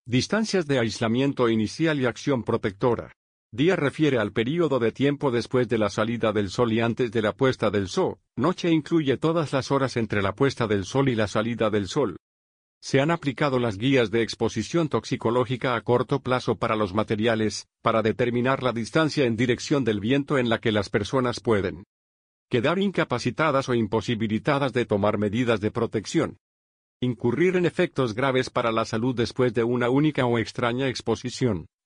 Distancias de aislamiento inicial y acción protectora. Día refiere al período de tiempo después de la salida del sol y antes de la puesta del sol. Noche incluye todas las horas entre la puesta del sol y la salida del sol. Se han aplicado las guías de exposición toxicológica a corto plazo para los materiales, para determinar la distancia en dirección del viento en la que las personas pueden quedar incapacitadas o imposibilitadas de tomar medidas de protección. Incurrir en efectos graves para la salud después de una única o extraña exposición.